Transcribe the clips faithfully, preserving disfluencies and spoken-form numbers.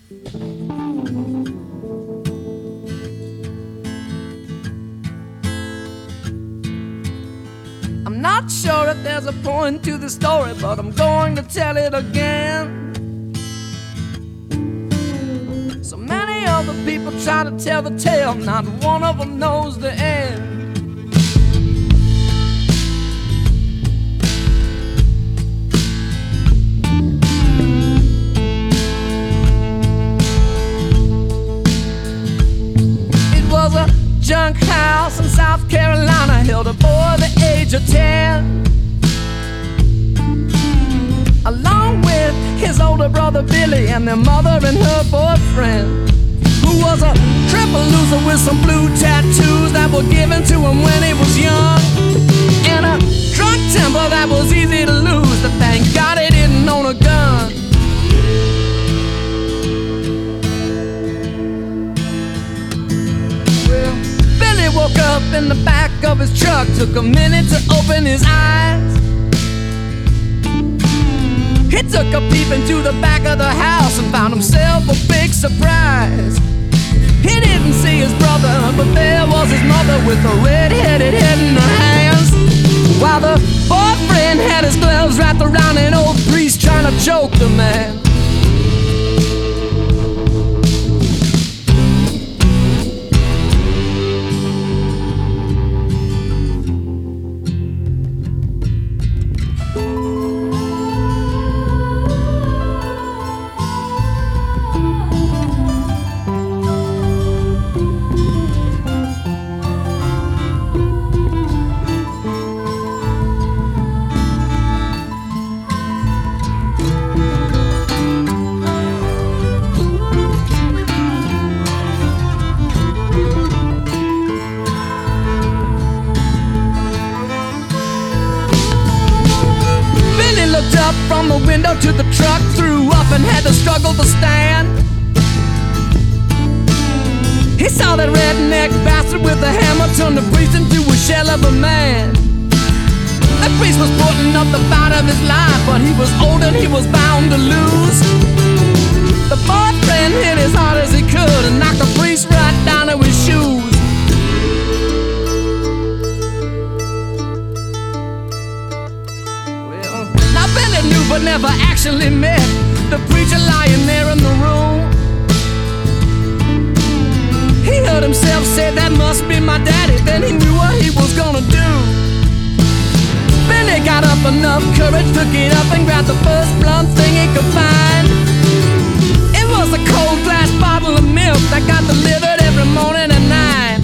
I'm not sure if there's a point to the story, but I'm going to tell it again. So many other people try to tell the tale, not one of them knows the end. It was a junk house in South Carolina, held a boy the age of ten, along with his older brother Billy and their mother and her boyfriend, who was a triple loser with some blue tattoos that were given to him when he was young, and a drunk temper that was easy to lose. But thank God he didn't own a gun. Well, Billy woke up in the back of his truck, took a minute to open his eyes. He took a peep into the back of the house and found himself a big surprise. He didn't see his brother, but there was his mother with a red-headed head in her hands, while the boyfriend had his gloves wrapped around an old priest trying to choke the man. Up from the window to the truck, threw up and had to struggle to stand. He saw that redneck bastard with a hammer turn the priest into a shell of a man. The priest was putting up the fight of his life, but he was old and he was bound to lose. The boyfriend hit as hard as he could and knocked the priest right down to his shoes. Billy knew but never actually met the preacher lying there in the room. He heard himself say, "That must be my daddy." Then he knew what he was gonna do. Billy got up enough courage, took it up and grabbed the first blunt thing he could find. It was a cold glass bottle of milk that got delivered every morning at nine.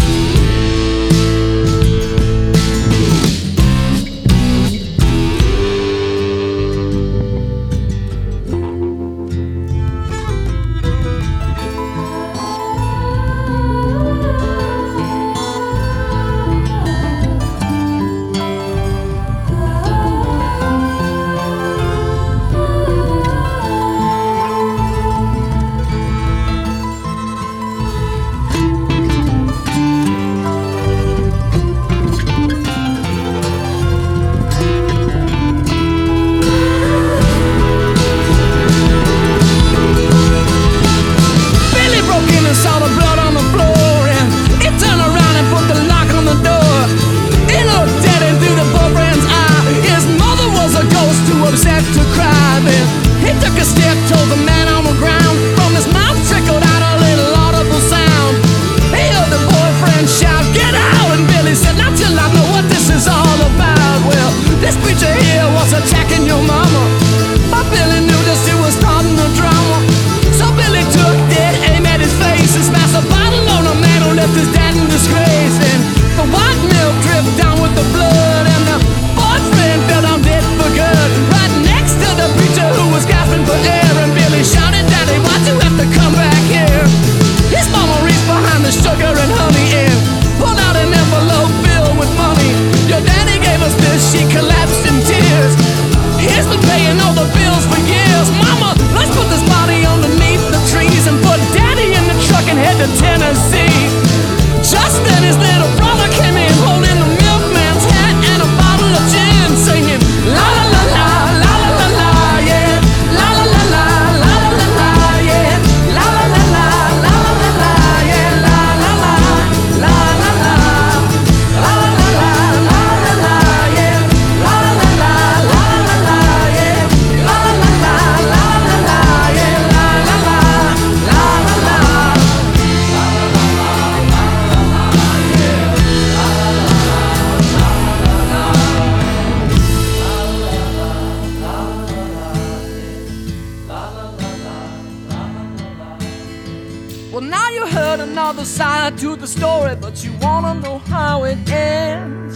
Well, now you heard another side to the story, but you wanna know how it ends.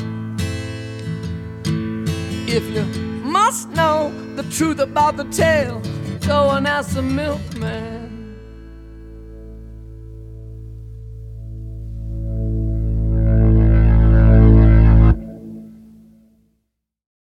If you must know the truth about the tale, go and ask the milkman.